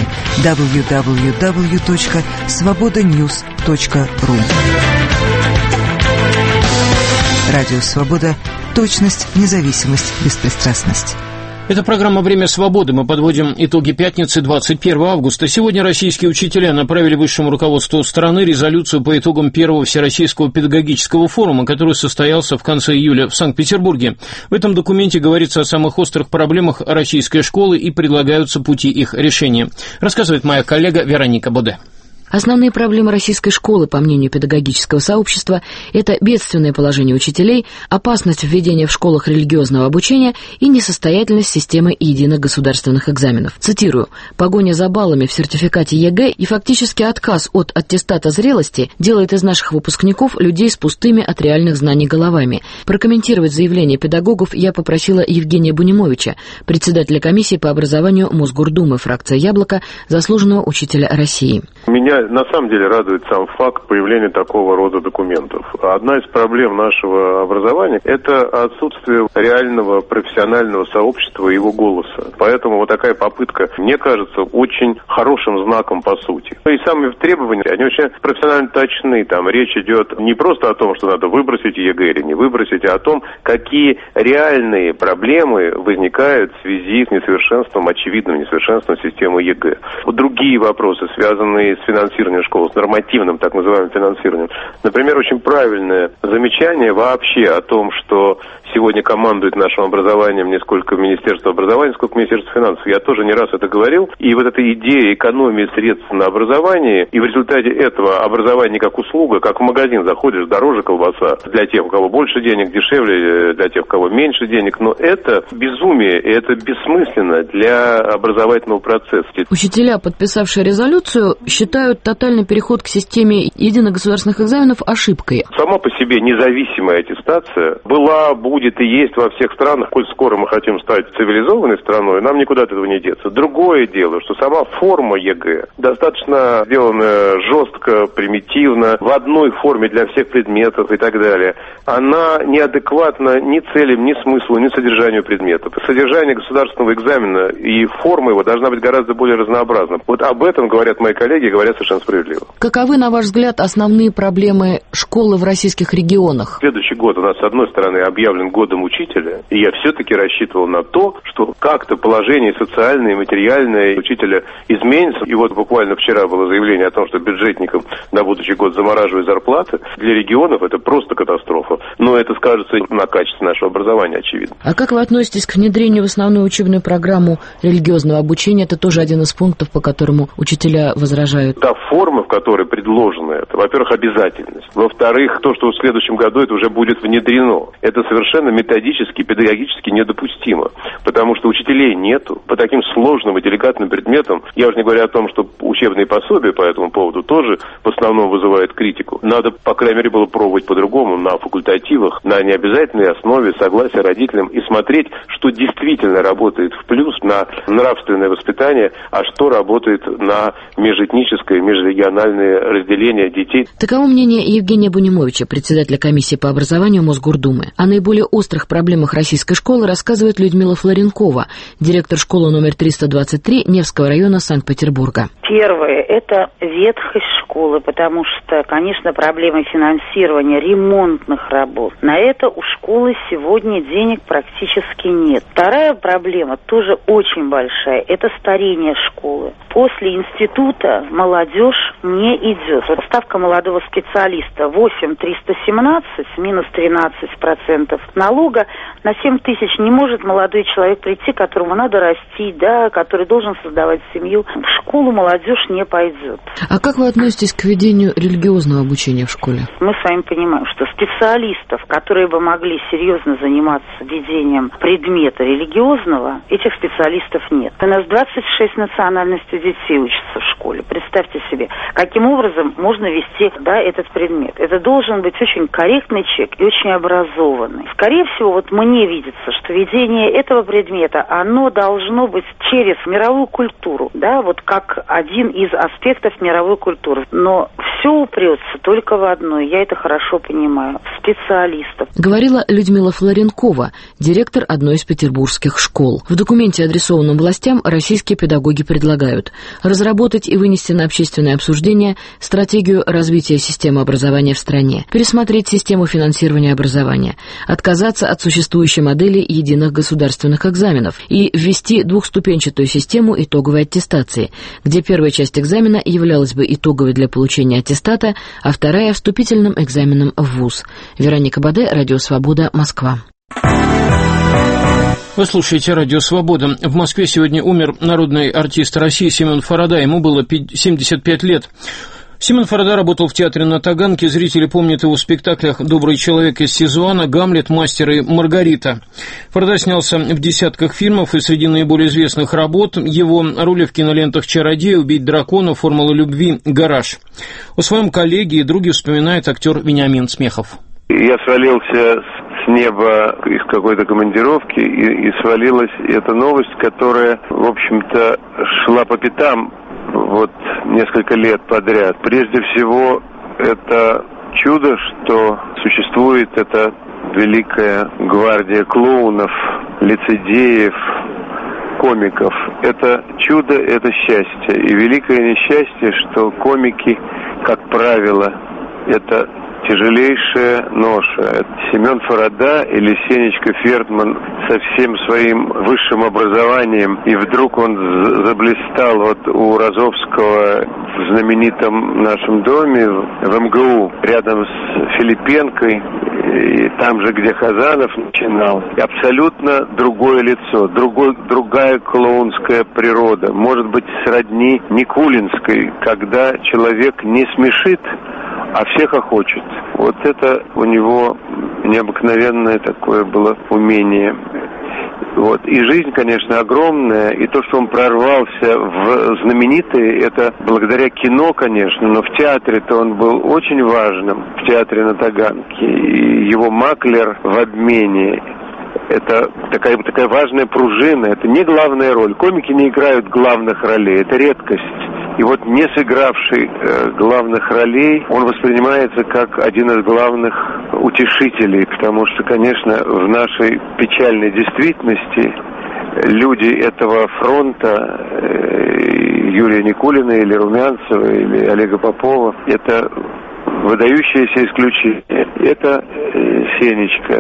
www.svobodanews.ru. Радио Свобода. Точность, независимость, беспристрастность. Это программа «Время свободы». Мы подводим итоги пятницы, 21 августа. Сегодня российские учителя направили высшему руководству страны резолюцию по итогам первого Всероссийского педагогического форума, который состоялся в конце июля в Санкт-Петербурге. В этом документе говорится о самых острых проблемах российской школы и предлагаются пути их решения. Рассказывает моя коллега Вероника Боде. Основные проблемы российской школы, по мнению педагогического сообщества, это бедственное положение учителей, опасность введения в школах религиозного обучения и несостоятельность системы единых государственных экзаменов. Цитирую: «Погоня за баллами в сертификате ЕГЭ и фактически отказ от аттестата зрелости делает из наших выпускников людей с пустыми от реальных знаний головами». Прокомментировать заявление педагогов я попросила Евгения Бунимовича, председателя комиссии по образованию Мосгордумы, фракция «Яблоко», заслуженного учителя России. Меня на самом деле радует сам факт появления такого рода документов. Одна из проблем нашего образования – это отсутствие реального профессионального сообщества и его голоса. Поэтому вот такая попытка, мне кажется, очень хорошим знаком по сути. И сами требования, они очень профессионально точны. Там речь идет не просто о том, что надо выбросить ЕГЭ или не выбросить, а о том, какие реальные проблемы возникают в связи с несовершенством, очевидным несовершенством системы ЕГЭ. Другие вопросы, связанные с финансированием школ, с нормативным так называемым финансированием. Например, очень правильное замечание вообще о том, что сегодня командует нашим образованием не сколько Министерство образования, сколько Министерство финансов. Я тоже не раз это говорил. И вот эта идея экономии средств на образование, и в результате этого образование как услуга, как в магазин заходишь, дороже колбаса для тех, у кого больше денег, дешевле для тех, у кого меньше денег. Но это безумие, и это бессмысленно для образовательного процесса. Учителя, подписавшие резолюцию, считают тотальный переход к системе единых государственных экзаменов ошибкой. Сама по себе независимая аттестация была, будет и есть во всех странах. Коль скоро мы хотим стать цивилизованной страной, нам никуда от этого не деться. Другое дело, что сама форма ЕГЭ достаточно сделана жестко, примитивно, в одной форме для всех предметов и так далее. Она неадекватна ни целям, ни смыслу, ни содержанию предметов. Содержание государственного экзамена и форма его должна быть гораздо более разнообразна. Вот об этом говорят мои коллеги, говорят совершенно совершенно справедливо. Каковы, на ваш взгляд, основные проблемы школы в российских регионах? Следующий год у нас, с одной стороны, объявлен годом учителя, и я все-таки рассчитывал на то, что как-то положение социальное и материальное учителя изменится. И вот буквально вчера было заявление о том, что бюджетникам на будущий год замораживают зарплаты. Для регионов это просто катастрофа. Но это скажется на качестве нашего образования, очевидно. А как вы относитесь к внедрению в основную учебную программу религиозного обучения? Это тоже один из пунктов, по которому учителя возражают. Та форма, в которой предложена это, во-первых, обязательность. Во-вторых, то, что в следующем году это уже будет внедрено. Это совершенно методически, педагогически недопустимо. Потому что учителей нету. По таким сложным и деликатным предметам, я уже не говорю о том, что учебные пособия по этому поводу тоже в основном вызывают критику. Надо, по крайней мере, было пробовать по-другому, на факультативах, на необязательной основе, согласия родителям и смотреть, что действительно работает в плюс на нравственное воспитание, а что работает на межэтническое, межрегиональное разделение детей. Таково мнение Евгения Бунимовича, председателя комиссии по образованию Мосгордумы. О наиболее острых проблемах российской школы рассказывает Людмила Флоренкова, директор школы номер 323 Невского района Санкт-Петербурга. Первое – это ветхость школы, потому что, конечно, проблемы финансирования ремонтных работ. На это у школы сегодня денег практически нет. Вторая проблема, тоже очень большая, это старение школы. После института молодежь не идет. Вот ставка молодого специалиста 8,317 минус 13% налога на 7 тысяч не может молодой человек прийти, которому надо растить, да, который должен создавать семью. В школу молодежь не пойдет. А как вы относитесь к ведению религиозного обучения в школе? Мы с вами понимаем, что специалистов, которые бы могли серьезно заниматься ведением предмета религиозного, этих специалистов нет. У нас 26 национальностей детей учатся в школе. Представьте себе, каким образом можно вести, да, этот предмет. Это должен быть очень корректный человек и очень образованный. Скорее всего, вот мне видится, что ведение этого предмета, оно должно быть через мировую культуру, да, вот как один из аспектов мировой культуры. Но все упрется только в одно, я это хорошо понимаю, в специалистов. Говорила Людмила Флоренкова, директор одной из петербургских школ. В документе, адресованном властям, российские педагоги предлагают разработать и вынести на общественное обсуждение стратегию развития системы образования в стране, пересмотреть систему финансирования образования, отказаться от существующей модели единых государственных экзаменов и ввести двухступенчатую систему итоговой аттестации, где первая часть экзамена являлась бы итоговой для получения аттестата, а вторая – вступительным экзаменом в ВУЗ. Вероника Баде, Радио Свобода, Москва. Вы слушаете «Радио Свобода». В Москве сегодня умер народный артист России Семен Фарада. Ему было 75 лет. Семен Фарада работал в театре на Таганке. Зрители помнят его в спектаклях «Добрый человек» из Сезуана, «Гамлет», «Мастер» и «Маргарита». Фарада снялся в десятках фильмов, и среди наиболее известных работ его роли в кинолентах «Чародей», «Убить дракона», «Формула любви», «Гараж». О своем коллеге и друге вспоминает актер Вениамин Смехов. Я свалился с неба из какой-то командировки, и свалилась эта новость, которая, в общем-то, шла по пятам вот несколько лет подряд. Прежде всего, это чудо, что существует эта великая гвардия клоунов, лицедеев, комиков. Это чудо, это счастье. И великое несчастье, что комики, как правило, это тяжелейшая ноша. Семен Фарада или Сенечка Фертман со всем своим высшим образованием, и вдруг он заблистал вот у Розовского в знаменитом нашем доме в МГУ, рядом с Филипенкой, и там же, где Хазанов начинал. Абсолютно другое лицо, другая клоунская природа, может быть, сродни Никулинской, когда человек не смешит, а всех охочет. Вот это у него необыкновенное такое было умение. Вот. И жизнь, конечно, огромная, и то, что он прорвался в знаменитые, это благодаря кино, конечно, но в театре-то он был очень важным, в театре на Таганке. И его «Маклер в обмене» — это такая важная пружина, это не главная роль. Комики не играют главных ролей, это редкость. И вот не сыгравший главных ролей, он воспринимается как один из главных утешителей, потому что, конечно, в нашей печальной действительности люди этого фронта Юрия Никулина, или Румянцева, или Олега Попова. Это выдающееся исключение. Это Сенечка.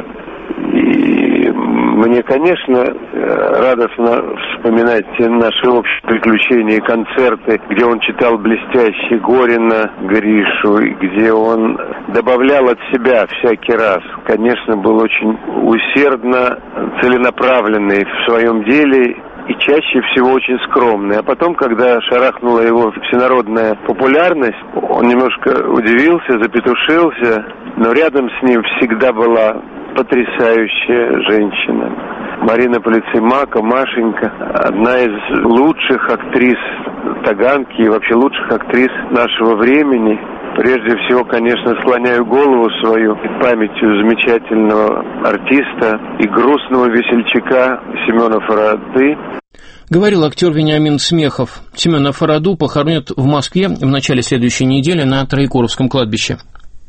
И мне, конечно, радостно вспоминать наши общие приключения и концерты, где он читал блестяще Горина, Гришу, где он добавлял от себя всякий раз. Конечно, был очень усердно, целенаправленный в своем деле и чаще всего очень скромный. А потом, когда шарахнула его всенародная популярность, он немножко удивился, запетушился, но рядом с ним всегда была потрясающая женщина. Марина Полицеймака, Машенька, одна из лучших актрис Таганки и вообще лучших актрис нашего времени. Прежде всего, конечно, склоняю голову свою перед памятью замечательного артиста и грустного весельчака Семена Фарады. Говорил актер Вениамин Смехов. Семена Фараду похоронят в Москве в начале следующей недели на Троекуровском кладбище.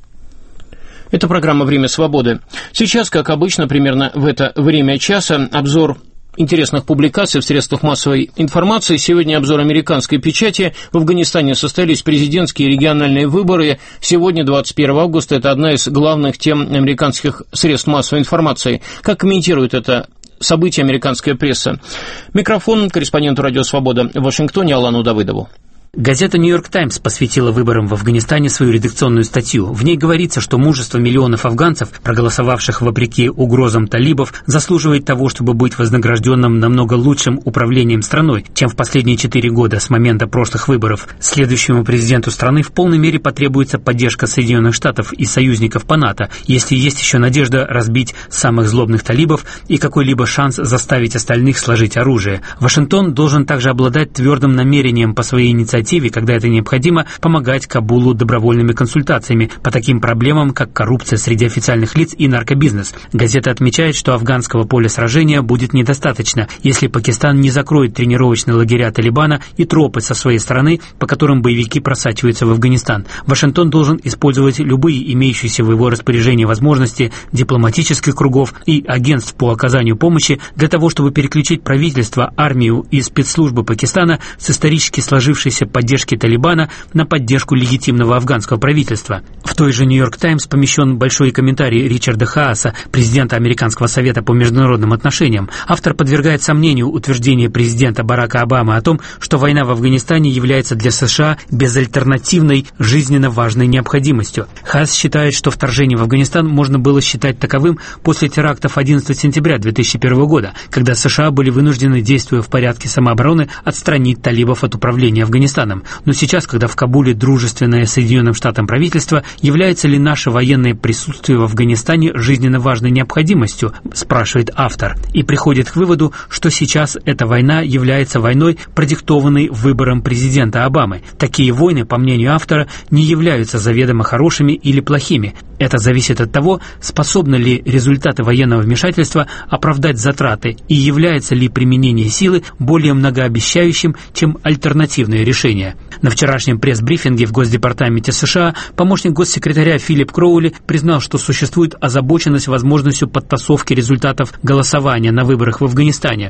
Это программа «Время свободы». Сейчас, как обычно, примерно в это время часа, обзор интересных публикаций в средствах массовой информации. Сегодня обзор американской печати. В Афганистане состоялись президентские и региональные выборы. Сегодня, 21 августа, это одна из главных тем американских средств массовой информации. Как комментирует это событие американская пресса? Микрофон корреспонденту «Радио Свобода» в Вашингтоне Алану Давыдову. Газета «Нью-Йорк Таймс» посвятила выборам в Афганистане свою редакционную статью. В ней говорится, что мужество миллионов афганцев, проголосовавших вопреки угрозам талибов, заслуживает того, чтобы быть вознагражденным намного лучшим управлением страной, чем в последние 4 года с момента прошлых выборов. Следующему президенту страны в полной мере потребуется поддержка Соединенных Штатов и союзников по НАТО, если есть еще надежда разбить самых злобных талибов и какой-либо шанс заставить остальных сложить оружие. Вашингтон должен также обладать твердым намерением по своей инициативе, когда это необходимо, помогать Кабулу добровольными консультациями по таким проблемам, как коррупция среди официальных лиц и наркобизнес. Газета отмечает, что афганского поля сражения будет недостаточно, если Пакистан не закроет тренировочные лагеря Талибана и тропы со своей стороны, по которым боевики просачиваются в Афганистан. Вашингтон должен использовать любые имеющиеся в его распоряжении возможности дипломатических кругов и агентств по оказанию помощи для того, чтобы переключить правительство, армию и спецслужбы Пакистана с исторически сложившейся поддержки Талибана на поддержку легитимного афганского правительства. В той же «Нью-Йорк Таймс» помещен большой комментарий Ричарда Хааса, президента Американского совета по международным отношениям. Автор подвергает сомнению утверждение президента Барака Обамы о том, что война в Афганистане является для США безальтернативной, жизненно важной необходимостью. Хаас считает, что вторжение в Афганистан можно было считать таковым после терактов 11 сентября 2001 года, когда США были вынуждены, действуя в порядке самообороны, отстранить талибов от управления Афганистаном. Но сейчас, когда в Кабуле дружественное Соединенным Штатам правительство, является ли наше военное присутствие в Афганистане жизненно важной необходимостью, спрашивает автор, и приходит к выводу, что сейчас эта война является войной, продиктованной выбором президента Обамы. Такие войны, по мнению автора, не являются заведомо хорошими или плохими. Это зависит от того, способны ли результаты военного вмешательства оправдать затраты и является ли применение силы более многообещающим, чем альтернативные решения. На вчерашнем пресс-брифинге в Госдепартаменте США помощник госсекретаря Филипп Кроули признал, что существует озабоченность возможностью подтасовки результатов голосования на выборах в Афганистане.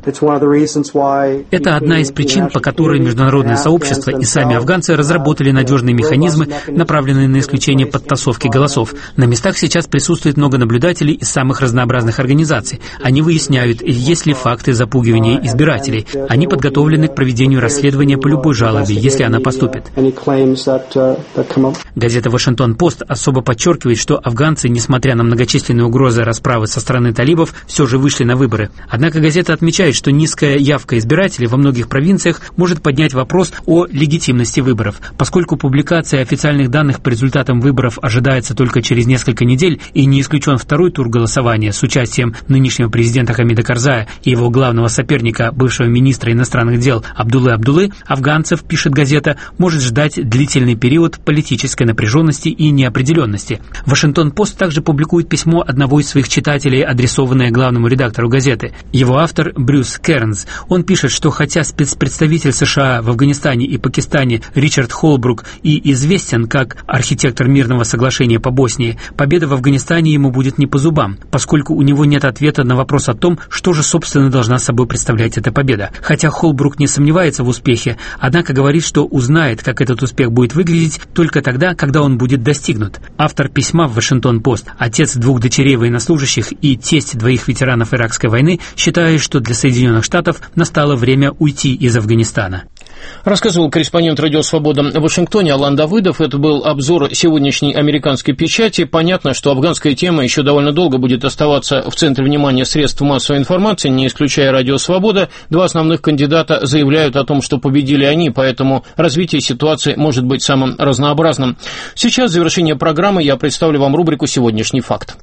Это одна из причин, по которой международное сообщество и сами афганцы разработали надежные механизмы, направленные на исключение подтасовки голосов. На местах сейчас присутствует много наблюдателей из самых разнообразных организаций. Они выясняют, есть ли факты запугивания избирателей. Они подготовлены к проведению расследования по любой жалобе, если она поступит. Газета «Вашингтон-Пост» особо подчеркивает, что афганцы, несмотря на многочисленные угрозы расправы со стороны талибов, все же вышли на выборы. Однако газета отмечает, что низкая явка избирателей во многих провинциях может поднять вопрос о легитимности выборов. Поскольку публикация официальных данных по результатам выборов ожидается только через несколько недель и не исключен второй тур голосования с участием нынешнего президента Хамида Карзая и его главного соперника, бывшего министра иностранных дел Абдуллы Абдуллы, афганцев, пишет газета, может ждать длительный период политической напряженности и неопределенности. Вашингтон-Пост также публикует письмо одного из своих читателей, адресованное главному редактору газеты. Его автор Брюс Кернс. Он пишет, что хотя спецпредставитель США в Афганистане и Пакистане Ричард Холбрук и известен как архитектор мирного соглашения по Боснии, Африке, победа в Афганистане ему будет не по зубам, поскольку у него нет ответа на вопрос о том, что же, собственно, должна собой представлять эта победа. Хотя Холбрук не сомневается в успехе, однако говорит, что узнает, как этот успех будет выглядеть только тогда, когда он будет достигнут. Автор письма в Вашингтон-Пост, отец 2 дочерей военнослужащих и тесть 2 ветеранов Иракской войны, считает, что для Соединенных Штатов настало время уйти из Афганистана. Рассказывал корреспондент «Радио Свобода» в Вашингтоне Алан Давыдов. Это был обзор сегодняшней американской печати. Понятно, что афганская тема еще довольно долго будет оставаться в центре внимания средств массовой информации, не исключая «Радио Свобода». 2 основных кандидата заявляют о том, что победили они, поэтому развитие ситуации может быть самым разнообразным. Сейчас, в завершение программы, я представлю вам рубрику «Сегодняшний факт».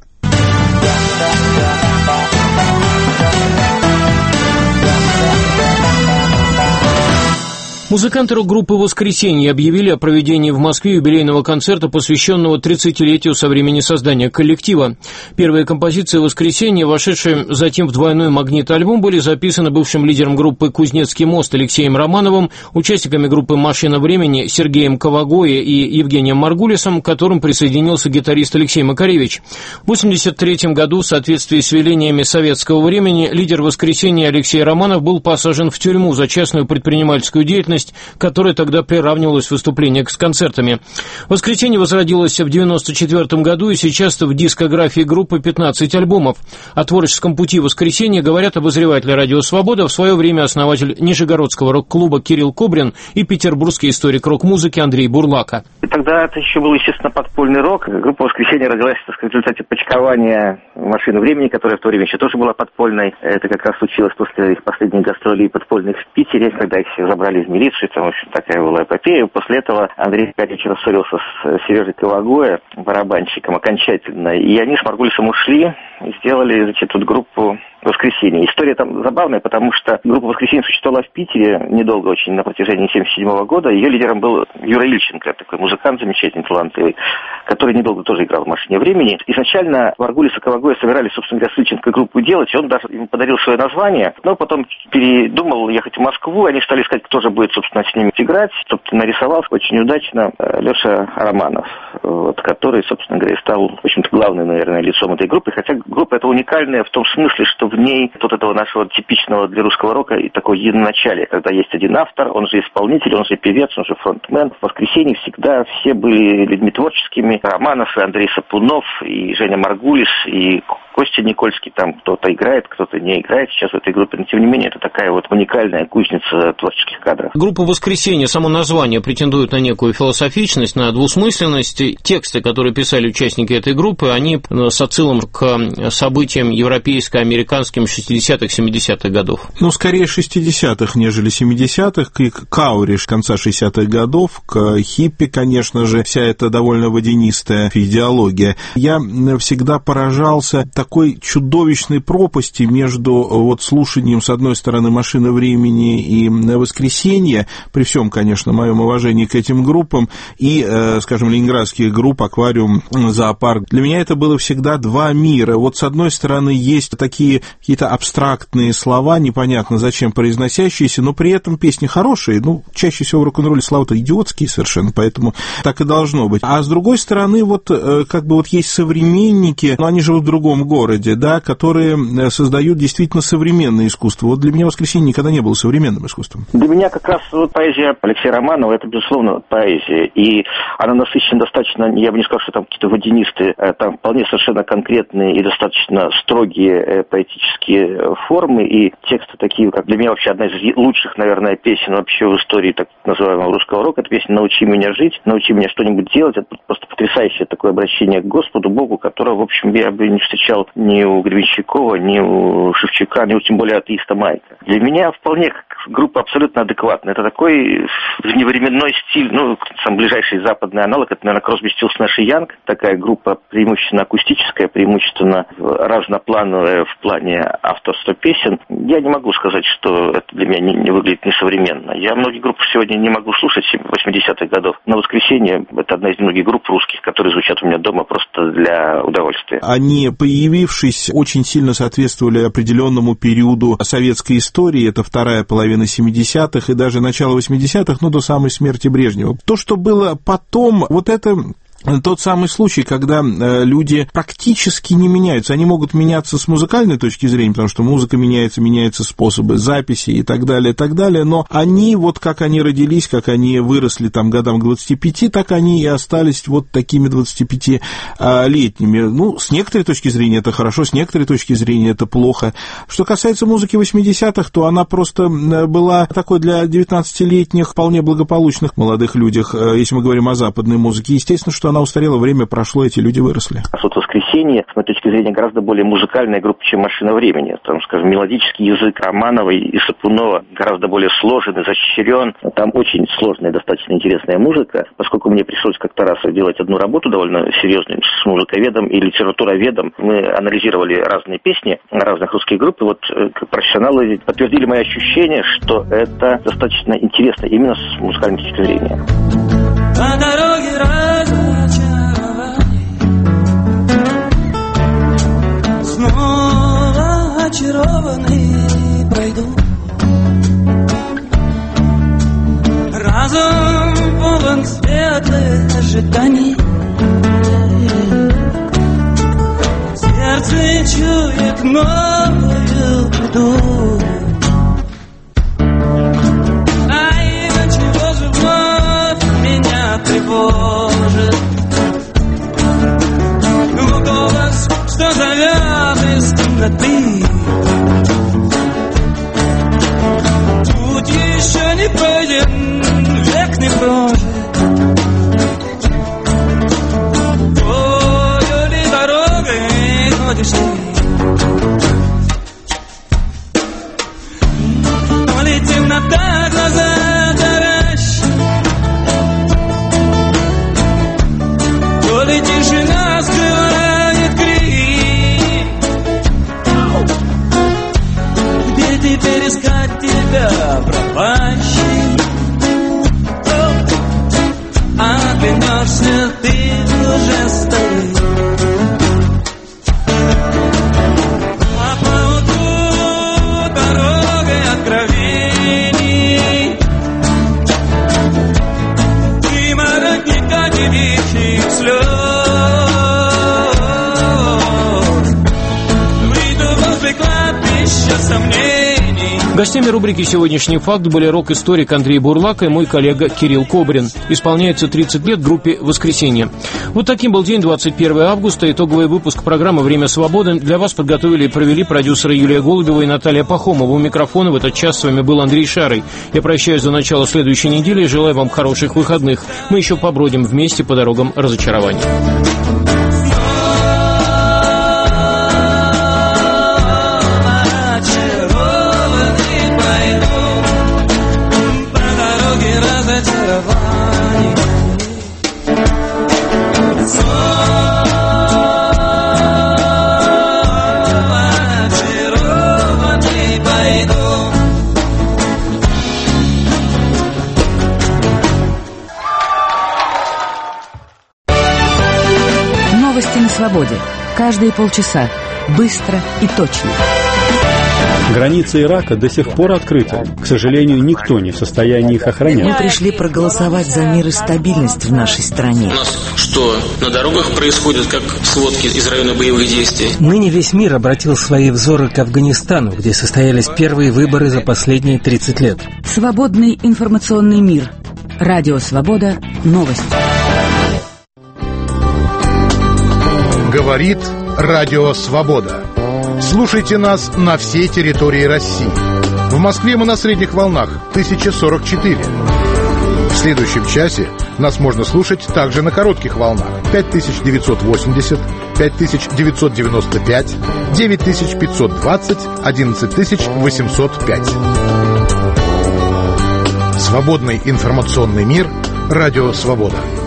Музыканты рок-группы «Воскресенье» объявили о проведении в Москве юбилейного концерта, посвященного 30-летию со времени создания коллектива. Первые композиции «Воскресенье», вошедшие затем в двойной магнит-альбом, были записаны бывшим лидером группы «Кузнецкий мост» Алексеем Романовым, участниками группы «Машина времени» Сергеем Ковагоя и Евгением Маргулисом, к которым присоединился гитарист Алексей Макаревич. В 1983 году, в соответствии с велениями советского времени, лидер «Воскресенья» Алексей Романов был посажен в тюрьму за частную предпринимательскую деятельность, которая тогда приравнивалась выступлениям с концертами. «Воскресенье» возродилось в 1994 году, и сейчас в дискографии группы 15 альбомов. О творческом пути «Воскресенья» говорят обозреватели «Радио Свобода», в свое время основатель Нижегородского рок-клуба Кирилл Кобрин и петербургский историк рок-музыки Андрей Бурлака. Тогда это еще был, естественно, подпольный рок. Группа «Воскресенье» родилась, так сказать, в результате почкования «Машины времени», которая в то время еще тоже была подпольной. Это как раз случилось после их последних гастролей подпольных в Питере, когда их все забрали из милиции. Там, в общем, такая была эпопея. После этого Андрей Макаревич рассорился с Сережей Ковагоя, барабанщиком, окончательно. И они с Маргулисом ушли и сделали, значит, тут группу «Воскресенье». История там забавная, потому что группа «Воскресенье» существовала в Питере недолго очень, на протяжении 1977 года. Ее лидером был Юра Ильченко, такой музыкант замечательный, талантливый, который недолго тоже играл в «Машине времени». Изначально Маргулис и Ковагоя собирались, собственно говоря, с Ильченко группу делать, и он даже им подарил свое название, но потом передумал ехать в Москву, они стали искать, кто же будет, собственно, с ними играть. Собственно, нарисовал очень удачно Леша Романов, вот, который, собственно говоря, стал, в общем-то, главным, наверное, лицом этой группы, хотя группа эта уникальная в том смысле, что в ней вот этого нашего типичного для русского рока и такое единоначалие, когда есть один автор, он же исполнитель, он же певец, он же фронтмен. В «Воскресенье» всегда все были людьми творческими. Романов, и Андрей Сапунов, и Женя Маргулис, и Костя Никольский, там кто-то играет, кто-то не играет сейчас в этой группе, но тем не менее это такая вот уникальная кузница творческих кадров. Группа «Воскресенье», само название претендует на некую философичность, на двусмысленность. Тексты, которые писали участники этой группы, они с отсылом к событиям европейско-американским 60-х, 70-х годов. Ну, скорее 60-х, нежели 70-х, к кауре конца 60-х годов, к хиппи, конечно же, вся эта довольно водянистая идеология. Я всегда поражался такой чудовищной пропасти между вот слушанием, с одной стороны, «Машины времени» и «Воскресенье», при всем, конечно, моем уважении к этим группам, и, скажем, ленинградских групп «Аквариум», «Зоопарк». Для меня это было всегда два мира. Вот, с одной стороны, есть такие какие-то абстрактные слова, непонятно зачем произносящиеся, но при этом песни хорошие. Ну, чаще всего в рок-н-ролле слова-то идиотские совершенно, поэтому так и должно быть. А с другой стороны, вот как бы вот есть современники, но они живут в другом городе, да, которые создают действительно современное искусство. Вот для меня «Воскресенье» никогда не было современным искусством. Для меня как раз вот поэзия Алексея Романова, это, безусловно, поэзия. И она насыщена достаточно, я бы не сказал, что там какие-то водянистые, там вполне совершенно конкретные и достаточно строгие поэтические формы и тексты такие, как для меня вообще одна из лучших, наверное, песен вообще в истории так называемого русского рока. Это песня «Научи меня жить», «Научи меня что-нибудь делать». Это просто потрясающее такое обращение к Господу Богу, которого, в общем, я бы не встречал ни у Гребенщикова, ни у Шевчука, ни у, тем более, атеиста Майка. Для меня вполне группа абсолютно адекватная. Это такой вневременной стиль, ну, сам ближайший западный аналог, это, наверное, Кросби, Стиллс, Нэш и Янг. Такая группа преимущественно акустическая, преимущественно разноплановая в плане авторства песен. Я не могу сказать, что это для меня не выглядит несовременно. Я многие группы сегодня не могу слушать 80-х годов. Но «Воскресенье» — это одна из многих групп русских, которые звучат у меня дома просто для удовольствия. Они, появившись, очень сильно соответствовали определенному периоду советской истории. Это вторая половина 70-х и даже начало 80-х, ну, до самой смерти Брежнева. То, что было потом, вот это тот самый случай, когда люди практически не меняются. Они могут меняться с музыкальной точки зрения, потому что музыка меняются способы записи и так далее, но они, вот как они родились, как они выросли там годам к 25, так они и остались вот такими 25-летними. Ну, с некоторой точки зрения это хорошо, с некоторой точки зрения это плохо. Что касается музыки 80-х, то она просто была такой для 19-летних, вполне благополучных молодых людях, если мы говорим о западной музыке. Естественно, что она устарела, время прошло, эти люди выросли. Вот «Воскресенье», с моей точки зрения, гораздо более музыкальная группа, чем «Машина времени». Там, скажем, мелодический язык Романовой и Сапунова гораздо более сложен, изощрен. Там очень сложная, достаточно интересная музыка. Поскольку мне пришлось как-то раз делать одну работу довольно серьезную с музыковедом и литературоведом, мы анализировали разные песни разных русских групп, и вот как профессионалы подтвердили мои ощущения, что это достаточно интересно именно с музыкальной точки зрения. По дороге разочарований снова очарованный пройду. Разум полон светлых ожиданий. Сердце чует новую беду. Тревожит голос, что зовет из темноты. Путь еще не пройден, век не прожит. Твою ли дорогой ходишь ты? То ли темнота глаза тишина скрывает крик. Где теперь искать тебя, пропащий? Оглянешься, ты уже стоишь. А поутру дорогой откровений и мародника девичьих слез. Гостями рубрики «Сегодняшний факт» были рок-историк Андрей Бурлак и мой коллега Кирилл Кобрин. Исполняется 30 лет группе «Воскресенье». Вот таким был день, 21 августа. Итоговый выпуск программы «Время свободы» для вас подготовили и провели продюсеры Юлия Голубева и Наталья Пахомова. У микрофона в этот час с вами был Андрей Шарый. Я прощаюсь до начала следующей недели и желаю вам хороших выходных. Мы еще побродим вместе по дорогам разочарования. Свободе. Каждые полчаса. Быстро и точно. Границы Ирака до сих пор открыты. К сожалению, никто не в состоянии их охранять. Мы пришли проголосовать за мир и стабильность в нашей стране. У нас что, на дорогах происходят как сводки из района боевых действий? Ныне весь мир обратил свои взоры к Афганистану, где состоялись первые выборы за последние 30 лет. Свободный информационный мир. Радио «Свобода». Новости. Говорит Радио Свобода. Слушайте нас на всей территории России. В Москве мы на средних волнах 1044. В следующем часе нас можно слушать также на коротких волнах 5980, 5995, 9520, 11805. Свободный информационный мир. Радио Свобода.